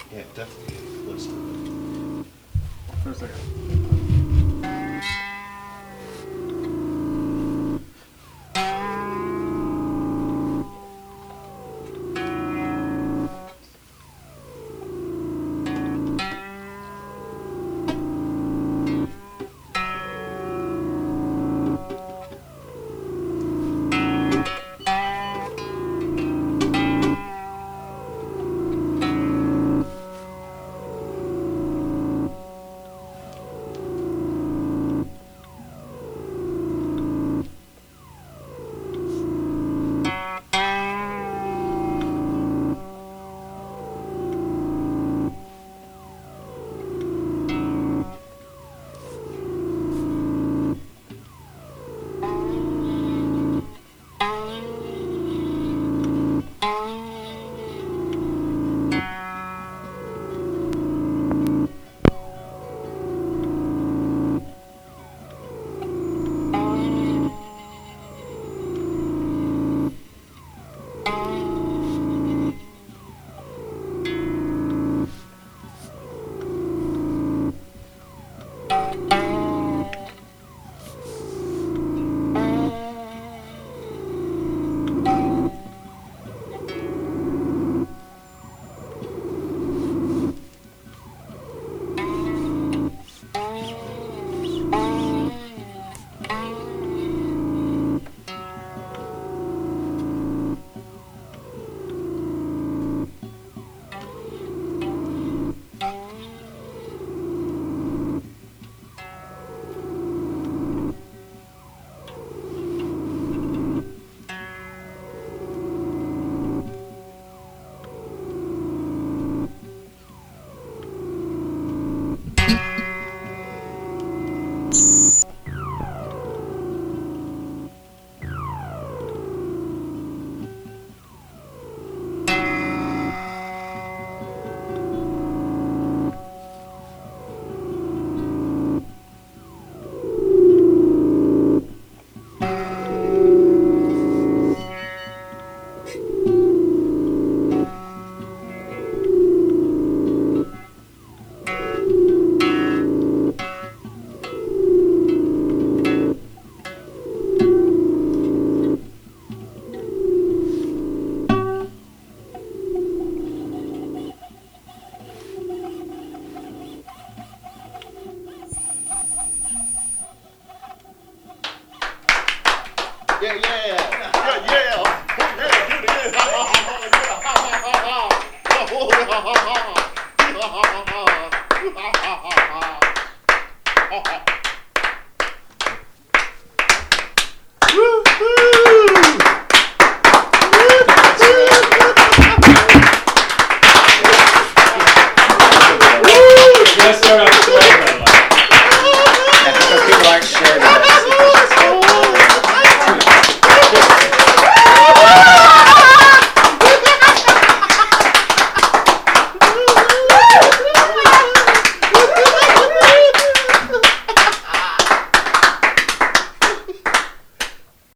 Yeah, definitely. Listen. For a second. Yeah, yeah. Yeah, yeah. Oh, yeah, do it again. Ha, ha, ha, ha. Yeah, ha, ha, ha, ha. Oh, yeah, ha, ha, ha. Ha, ha, ha, ha. Ha, ha, ha, ha. Ha, ha, ha.